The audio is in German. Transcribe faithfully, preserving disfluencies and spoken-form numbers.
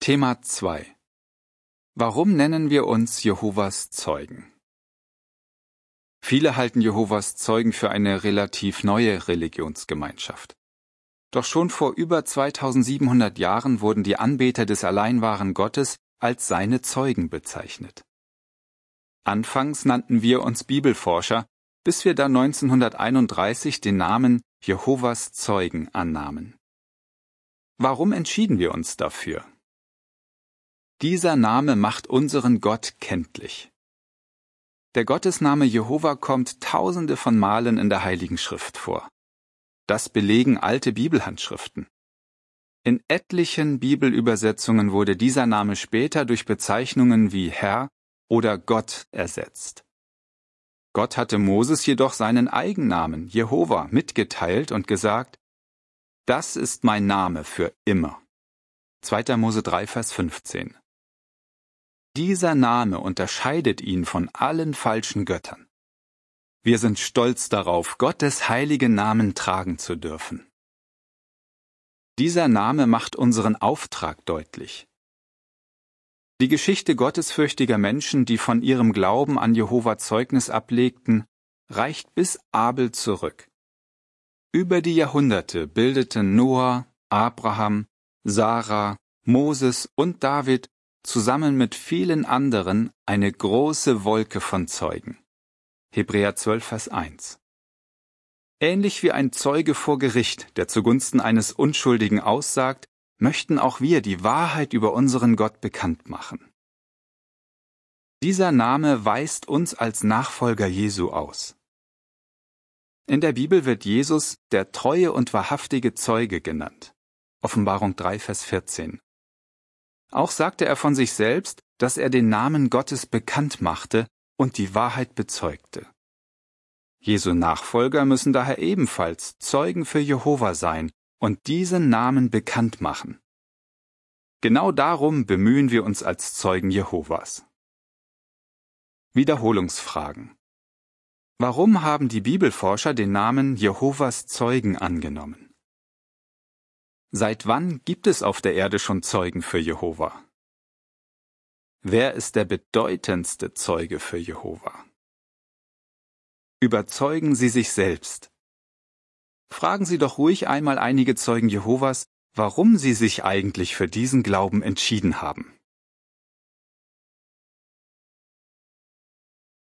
Thema zwei. Warum nennen wir uns Jehovas Zeugen? Viele halten Jehovas Zeugen für eine relativ neue Religionsgemeinschaft. Doch schon vor über zweitausendsiebenhundert Jahren wurden die Anbeter des allein wahren Gottes als seine Zeugen bezeichnet. Anfangs nannten wir uns Bibelforscher, bis wir dann neunzehnhunderteinunddreißig den Namen Jehovas Zeugen annahmen. Warum entschieden wir uns dafür? Dieser Name macht unseren Gott kenntlich. Der Gottesname Jehova kommt tausende von Malen in der Heiligen Schrift vor. Das belegen alte Bibelhandschriften. In etlichen Bibelübersetzungen wurde dieser Name später durch Bezeichnungen wie Herr oder Gott ersetzt. Gott hatte Moses jedoch seinen Eigennamen Jehova mitgeteilt und gesagt: Das ist mein Name für immer. zweiter Mose drei, Vers fünfzehn. Dieser Name unterscheidet ihn von allen falschen Göttern. Wir sind stolz darauf, Gottes heiligen Namen tragen zu dürfen. Dieser Name macht unseren Auftrag deutlich. Die Geschichte gottesfürchtiger Menschen, die von ihrem Glauben an Jehova Zeugnis ablegten, reicht bis Abel zurück. Über die Jahrhunderte bildeten Noah, Abraham, Sarah, Moses und David zusammen mit vielen anderen eine große Wolke von Zeugen. Hebräer zwölf, Vers eins. Ähnlich wie ein Zeuge vor Gericht, der zugunsten eines Unschuldigen aussagt, möchten auch wir die Wahrheit über unseren Gott bekannt machen. Dieser Name weist uns als Nachfolger Jesu aus. In der Bibel wird Jesus der treue und wahrhaftige Zeuge genannt. Offenbarung drei, Vers vierzehn. Auch sagte er von sich selbst, dass er den Namen Gottes bekannt machte und die Wahrheit bezeugte. Jesu Nachfolger müssen daher ebenfalls Zeugen für Jehova sein und diesen Namen bekannt machen. Genau darum bemühen wir uns als Zeugen Jehovas. Wiederholungsfragen. Warum haben die Bibelforscher den Namen Jehovas Zeugen angenommen? Seit wann gibt es auf der Erde schon Zeugen für Jehova? Wer ist der bedeutendste Zeuge für Jehova? Überzeugen Sie sich selbst. Fragen Sie doch ruhig einmal einige Zeugen Jehovas, warum sie sich eigentlich für diesen Glauben entschieden haben.